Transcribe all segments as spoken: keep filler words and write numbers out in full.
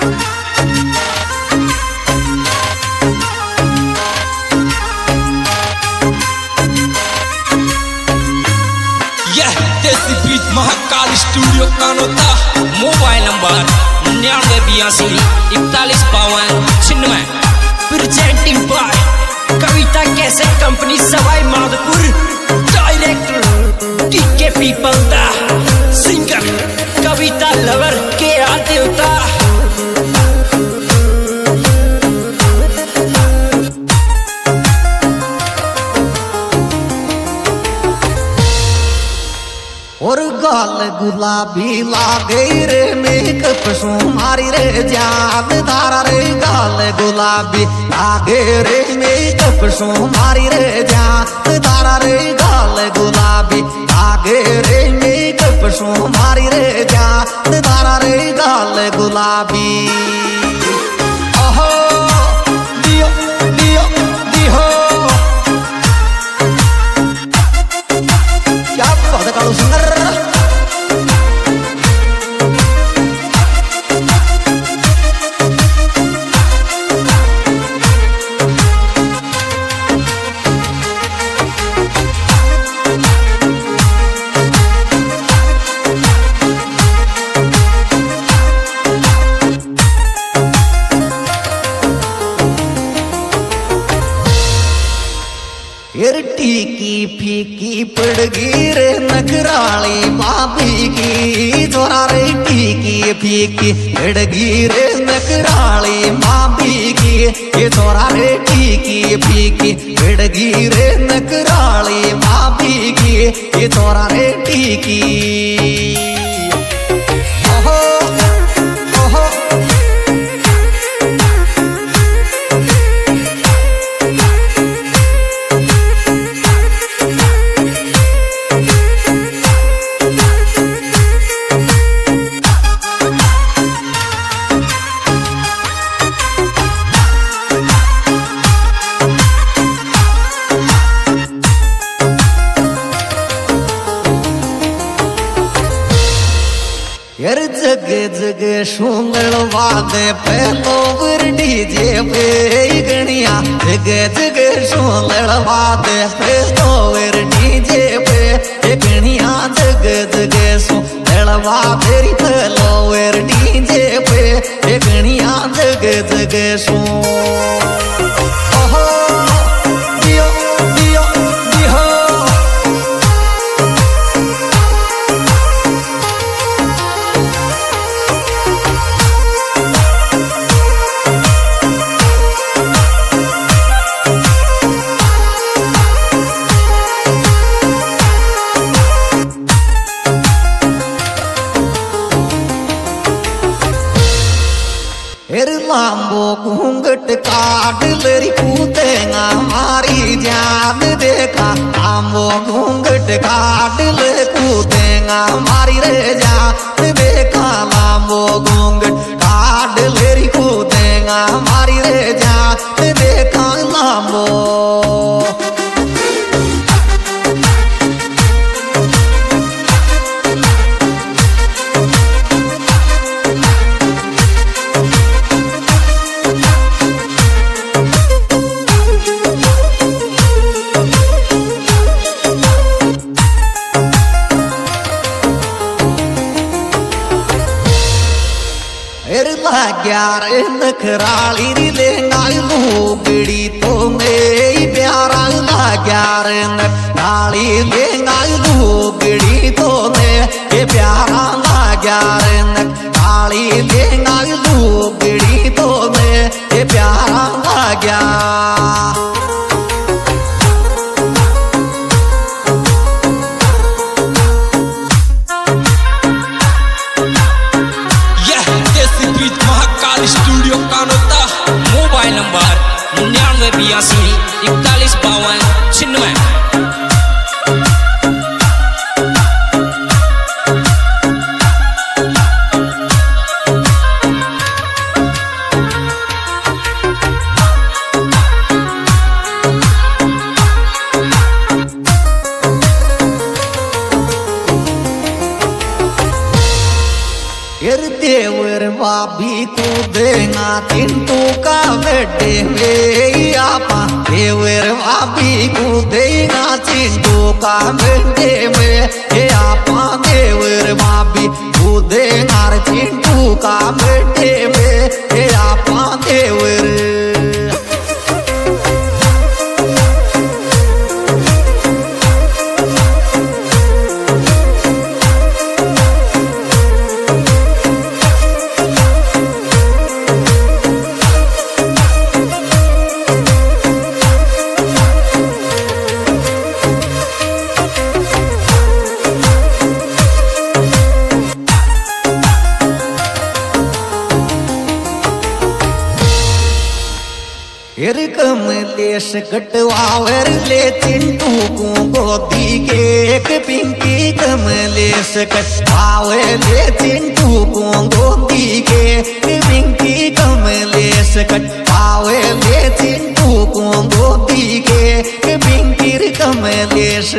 Mahakal studio Kanota. Mobile number निन्यानवे बयासी इकतालीस बावन छिन्नवे। Presenting by Kavita cassette company Sawai Madhopur. Director D K पीपल दा। सिंगर कविता लवर के आ देवता। और गाल गुलाबी लागे रे मेकअप सुमारी रे जान धारा रे। गाल गुलाबी लागे रे मेकअप सुमारी रे जान धारा रे। गाल गुलाबी लागे रे मेकअप सुमारी रे जान धारा रे। गाल गुलाबी ओहो दियो दियो दियो क्या बात है कालू सिंगर। टीकी फीकी पड़गी रे नखराली भाभी की। जोरा रे टीकी फीकी पड़गी रे नखराली भाभी की। ये जोरा रे टीकी फीकी पड़गी रे नखराली भाभी की। ये जोरा रे टीकी ओहो ओहो यार जगे जगे सुंगल वादे पहलो वर डीजे पे गणिया। जगे जगे सुंगल वादे पहलो वर डीजे पे गणिया। जगे जगे सुंगल वादे पहलो वर डीजे पे गणिया। जगे जगे सु ओहो दियो दियो दियो लांबो घूंघट काट लेरी कूदेगा मारी जान देखा। लांबो घूंघट काट ले कूदेगा मारी रे जान देखा। लांबो घूंघट काट लेरी कूदेगा मारी रे जान देखा। लांबो ग्यार नखराली लेंगा लूगड़ी तो मेरी प्यारा। ग्यार नखराली लेंगा लूगड़ी तो मेरे प्यारा। ग्यार नखराली लेंगा लूगड़ी तो मेरे प्यारा। गया स्टूडियो कानोता। मोबाइल नंबर निन्यानवे बयासी इकतालीस बावन छिन्नवे। देवर भाभी गुलाबी कूदेगा चिंटू का बेटे में आपा देवर भाभी कूदेगा चिंटू का बेटे में हे आपा देवर भाभी कूदेगा चिंटू का बेटे में हे आपा देवर। फिर कमलेश कटवावर ले चिंटू को गोदी के एक पिंकी कमलेश कटवावे ले चिंटू को गोदी के पिंकी कमलेश कटवावे ले चिंटू को गोदी के पिंकी कमलेश।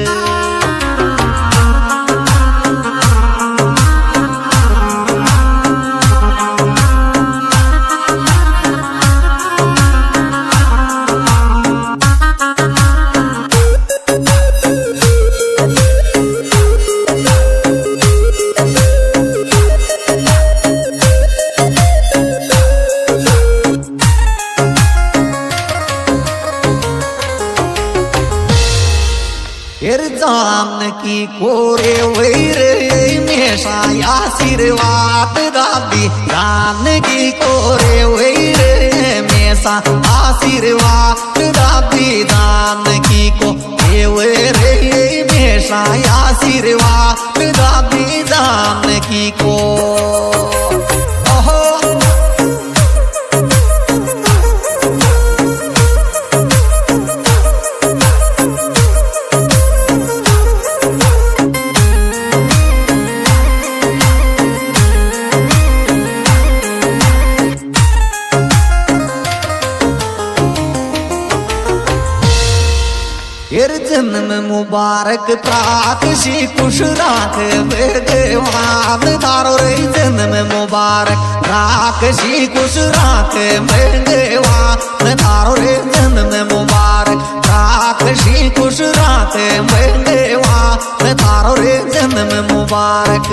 फिर जानकी कोरे वैरे हमेशा आशीर्वाद दादी जानकी कोरे वैरे हमेशा आशीर्वाद दादी जानकी को वैरे हमेशा आशीर्वाद दादी जानकी को। फिर जन्म मुबारक प्राकशी खुश राख भगवान तारो रे जन्म मुबारक प्राकशी खुश राख भगवान तारो रे जन्म मुबारक प्राकशी खुश राख भगवान तारो रे जन्म मुबारक।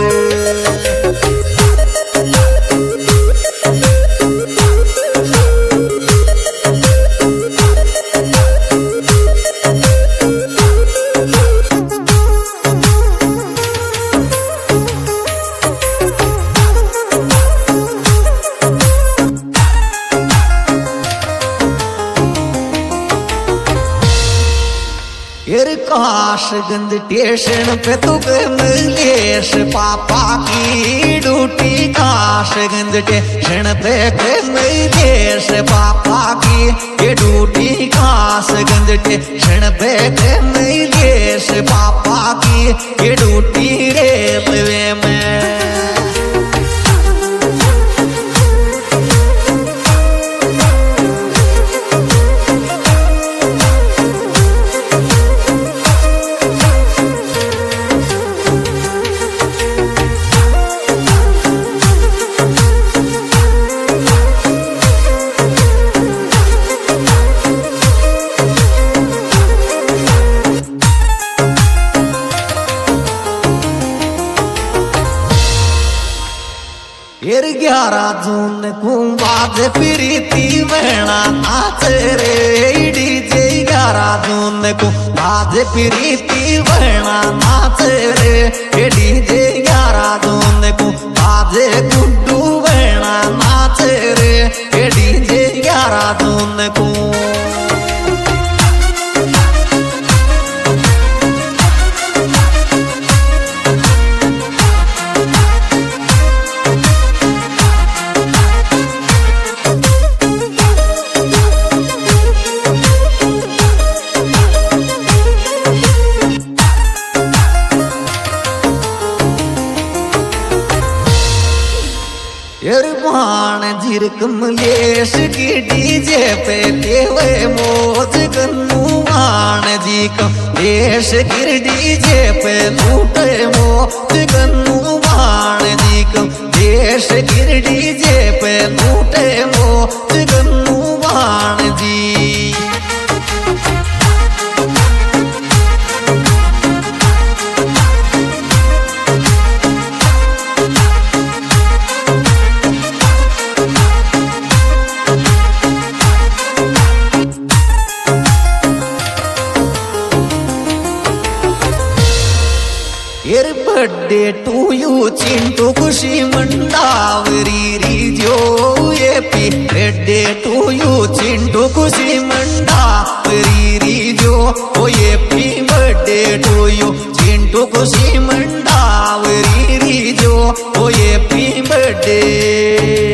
फिर काशगंज स्टेशन पे तू कमलेश पापा की ड्यूटी काशगंज स्टेशन पे कमलेश पापा की ये ड्यूटी काशगंज स्टेशन पे कमलेश पापा की ये ड्यूटी रेलवे में। फिर ग्यारह जून को बाज प्रीति बहना नाच रे डीजे ग्यारह जून को बाज प्रीति बहना नाच रे डीजे ग्यारह जून को बाज गुड्डू बहना नाच रे डीजे ग्यारह जून को। बाण झिर कमलेश की डीजे पे देवे मोज गन्नू बाण जी कमलेश की डीजे पे लूटे मोज गन्नू बाण जी कमलेश केश गिरडी जे पे लूटे मोच गन्नू भाण जी। Happy birthday to you, Chintu Kushi Mandavri Rijo. Happy birthday to you, Chintu Kushi Mandavri Rijo. Oh, happy birthday to you, Chintu Kushi Mandavri Rijo. Oh, happy birthday.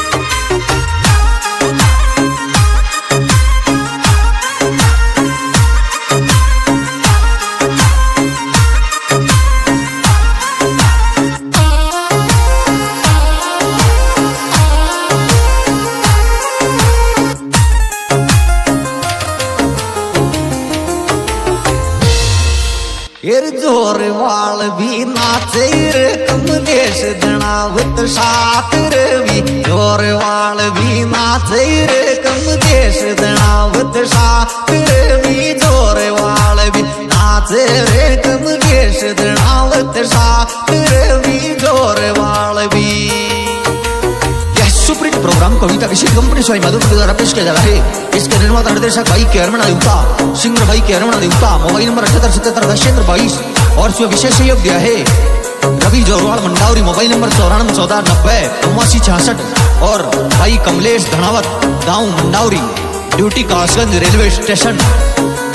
एर जोर वाल भी नाचे रे कमलेश दणावत शाकर भी। जोर वाल भी नाचे रे कमलेश दणावत शाकर भी। जोर वाल भी नाचे रे कमलेश दणावत शाकर भी। जोर वाल भी। सुप्रीम प्रोग्राम कविता किसी कंपनी स्वाई मधुर के द्वारा पेश किया जा रहा है। इसके निर्माता निर्देशक भाई के अरमणा देवता, सिंगर भाई के अरमणा देवता। मोबाइल नंबर अठहत्तर सतहत्तर दशेंद्र बाईस और इसमें विशेष सहयोग दिया है रवि जोरवाल मंडावरी। मोबाइल नंबर चौरानवे चौदह नब्बे उन्वासी छियासठ। और भाई कमलेश धनावत गाँव Mandawari, duty Kasganj railway station.